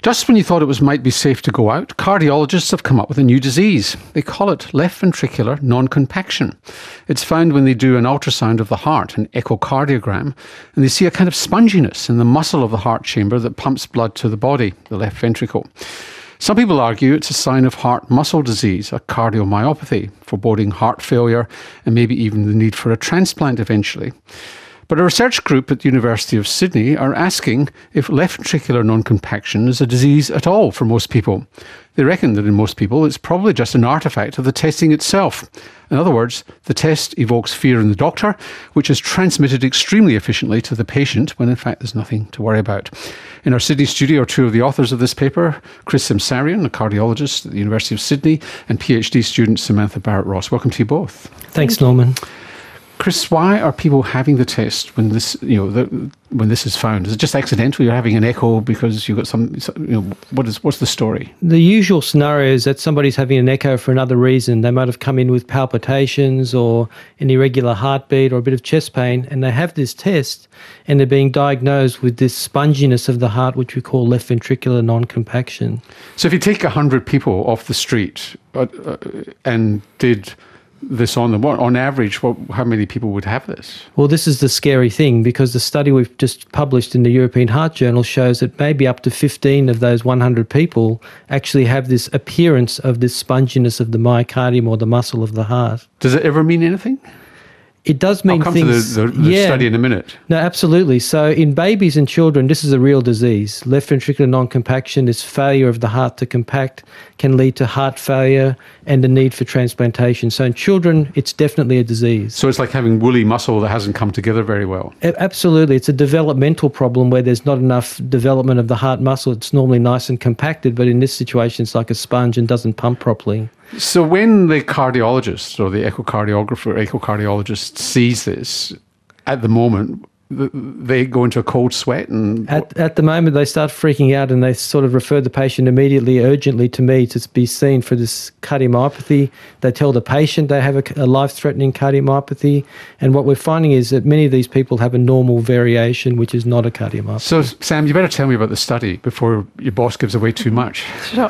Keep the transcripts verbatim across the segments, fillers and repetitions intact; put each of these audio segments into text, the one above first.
Just when you thought it was might be safe to go out, cardiologists have come up with a new disease. They call it left ventricular non-compaction. It's found when they do an ultrasound of the heart, an echocardiogram, and they see a kind of sponginess in the muscle of the heart chamber that pumps blood to the body, the left ventricle. Some people argue it's a sign of heart muscle disease, a cardiomyopathy, foreboding heart failure and maybe even the need for a transplant eventually. But a research group at the University of Sydney are asking if left ventricular non-compaction is a disease at all for most people. They reckon that in most people it's probably just an artefact of the testing itself. In other words, the test evokes fear in the doctor, which is transmitted extremely efficiently to the patient when in fact there's nothing to worry about. In our Sydney studio are two of the authors of this paper, Chris Semsarian, a cardiologist at the University of Sydney, and PhD student Samantha Barrett-Ross. Welcome to you both. Thanks, Norman. Chris, why are people having the test when this, you know, the, when this is found? Is it just accidental? You're having an echo because you've got some, you know, what is what's the story? The usual scenario is that somebody's having an echo for another reason. They might have come in with palpitations or an irregular heartbeat or a bit of chest pain, and they have this test and they're being diagnosed with this sponginess of the heart, which we call left ventricular non-compaction. So if you take one hundred people off the street uh, uh, and did this on them, what, on average, what, how many people would have this? Well, this is the scary thing, because the study we've just published in the European Heart Journal shows that maybe up to fifteen of those one hundred people actually have this appearance of this sponginess of the myocardium or the muscle of the heart. Does it ever mean anything? It does mean I'll come things. to the, the, the yeah. study in a minute. No, absolutely. So in babies and children, this is a real disease. Left ventricular non-compaction, this failure of the heart to compact, can lead to heart failure and the need for transplantation. So in children, it's definitely a disease. So it's like having woolly muscle that hasn't come together very well. A- absolutely. It's a developmental problem where there's not enough development of the heart muscle. It's normally nice and compacted, but in this situation, it's like a sponge and doesn't pump properly. So when the cardiologist or the echocardiographer, echocardiologist sees this, at the moment, they go into a cold sweat and... At, at the moment, they start freaking out and they sort of refer the patient immediately, urgently to me to be seen for this cardiomyopathy. They tell the patient they have a, a life-threatening cardiomyopathy. And what we're finding is that many of these people have a normal variation, which is not a cardiomyopathy. So, Sam, you better tell me about the study before your boss gives away too much. Sure.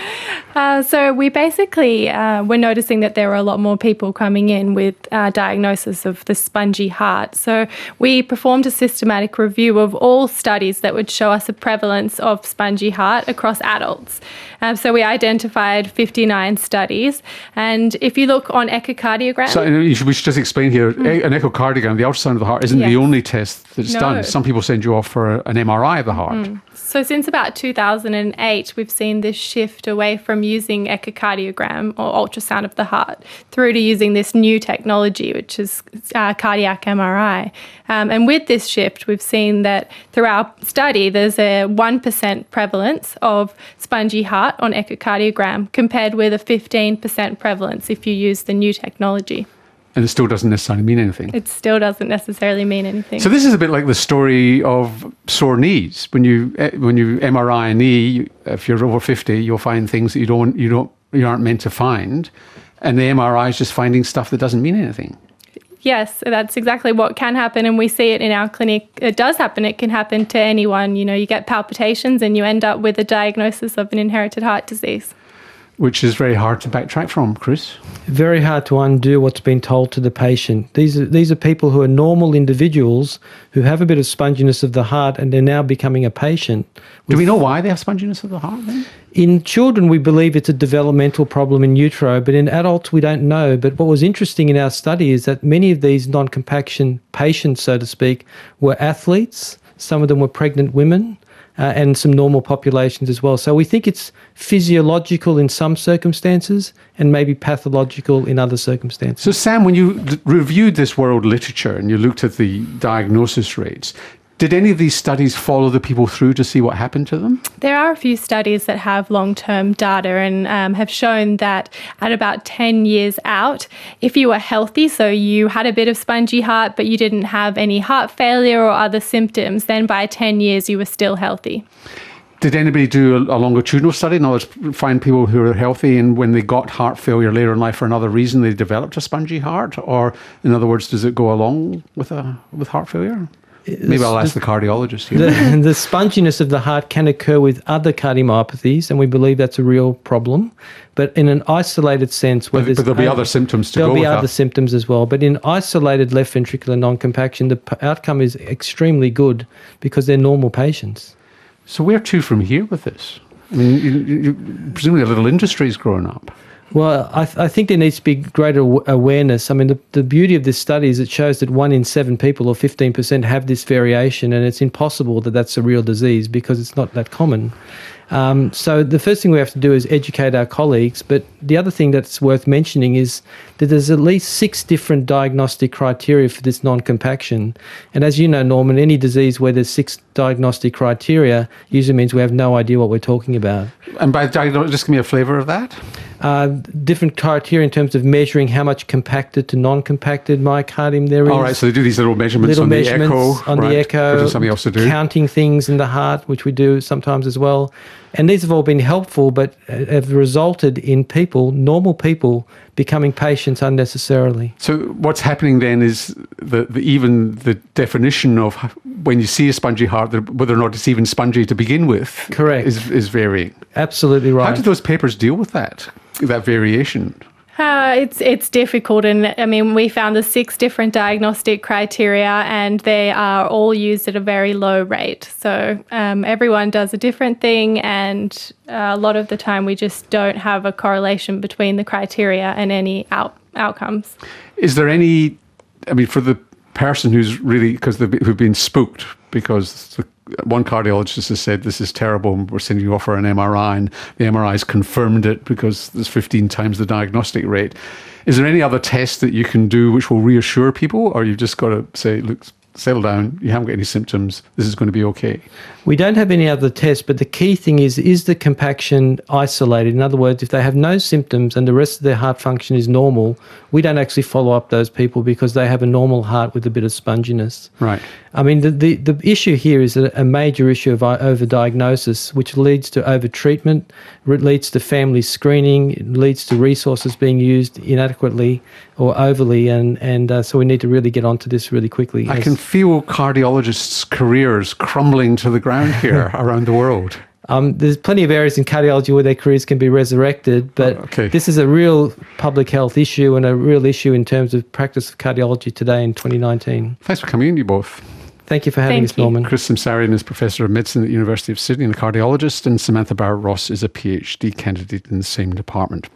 Uh, so we basically uh, were noticing that there were a lot more people coming in with uh, diagnosis of the spongy heart. So we performed a systematic review of all studies that would show us a prevalence of spongy heart across adults. Um, so we identified fifty-nine studies. And if you look on echocardiogram... So you should, we should just explain here, mm. an echocardiogram, the ultrasound of the heart, isn't yes. the only test that's no. done. Some people send you off for an M R I of the heart. Mm. So since about two thousand eight, we've seen this shift away from using echocardiogram or ultrasound of the heart through to using this new technology, which is uh, cardiac M R I. Um, and with this shift, we've seen that through our study, there's a one percent prevalence of spongy heart on echocardiogram compared with a fifteen percent prevalence if you use the new technology. And it still doesn't necessarily mean anything. It still doesn't necessarily mean anything. So this is a bit like the story of sore knees. When you when you M R I a knee, if you're over fifty, you'll find things that you don't you don't you aren't meant to find, and the M R I is just finding stuff that doesn't mean anything. Yes, that's exactly what can happen, and we see it in our clinic. It does happen. It can happen to anyone. You know, you get palpitations and you end up with a diagnosis of an inherited heart disease. Which is very hard to backtrack from, Chris. Very hard to undo what's been told to the patient. These are, these are people who are normal individuals who have a bit of sponginess of the heart and they're now becoming a patient. Do we know why they have sponginess of the heart then? In children, we believe it's a developmental problem in utero, but in adults, we don't know. But what was interesting in our study is that many of these non-compaction patients, so to speak, were athletes. Some of them were pregnant women. Uh, and some normal populations as well. So we think it's physiological in some circumstances and maybe pathological in other circumstances. So Sam, when you d- reviewed this world literature and you looked at the diagnosis rates, did any of these studies follow the people through to see what happened to them? There are a few studies that have long-term data and um, have shown that at about ten years out, if you were healthy, so you had a bit of spongy heart but you didn't have any heart failure or other symptoms, then by ten years you were still healthy. Did anybody do a, a longitudinal study? In other words, find people who are healthy and when they got heart failure later in life for another reason, they developed a spongy heart? Or in other words, does it go along with a with heart failure? Maybe I'll ask the cardiologist here. The, the sponginess of the heart can occur with other cardiomyopathies, and we believe that's a real problem. But in an isolated sense, where but, there's but there'll be a, other symptoms to there'll go be with other that. symptoms as well. But in isolated left ventricular non-compaction, the p- outcome is extremely good because they're normal patients. So where to from here with this? I mean, you, you, presumably a little industry's growing up. Well, I, th- I think there needs to be greater w- awareness. I mean, the, the beauty of this study is it shows that one in seven people, or fifteen percent, have this variation, and it's impossible that that's a real disease because it's not that common. Um, so the first thing we have to do is educate our colleagues, but the other thing that's worth mentioning is that there's at least six different diagnostic criteria for this non-compaction. And as you know, Norman, any disease where there's six diagnostic criteria usually means we have no idea what we're talking about. And by diagnosis, just give me a flavour of that. Uh, different criteria in terms of measuring how much compacted to non-compacted myocardium there is. All right, so they do these little measurements Little on measurements the echo. on right, the echo, which is something else to do. Counting things in the heart, which we do sometimes as well. And these have all been helpful, but have resulted in people, normal people, becoming patients unnecessarily. So what's happening then is the, the even the definition of when you see a spongy heart, whether or not it's even spongy to begin with, Correct. is is varying. Absolutely right. How do those papers deal with that, that variation? Uh, it's it's difficult, and I mean we found the six different diagnostic criteria, and they are all used at a very low rate. So um, everyone does a different thing, and uh, a lot of the time we just don't have a correlation between the criteria and any out, outcomes. Is there any? I mean, for the person who's really because who've been spooked because the, one cardiologist has said this is terrible and we're sending you off for an M R I, and the M R I has confirmed it because there's fifteen times the diagnostic rate. Is there any other test that you can do which will reassure people, or you've just got to say, look, settle down, you haven't got any symptoms, this is going to be okay? We don't have any other tests, but the key thing is, is the compaction isolated? In other words, if they have no symptoms and the rest of their heart function is normal, we don't actually follow up those people because they have a normal heart with a bit of sponginess. Right. I mean, the, the, the issue here is a, a major issue of overdiagnosis, which leads to overtreatment, it leads to family screening, it leads to resources being used inadequately or overly, and, and uh, so we need to really get onto this really quickly. I can feel cardiologists' careers crumbling to the ground here around the world. Um, there's plenty of areas in cardiology where their careers can be resurrected, but okay. This is a real public health issue and a real issue in terms of practice of cardiology today in twenty nineteen. Thanks for coming in, you both. Thank you for having Thank us, you. Norman. Chris Simsarian is Professor of Medicine at the University of Sydney and a cardiologist, and Samantha Barrett-Ross is a PhD candidate in the same department.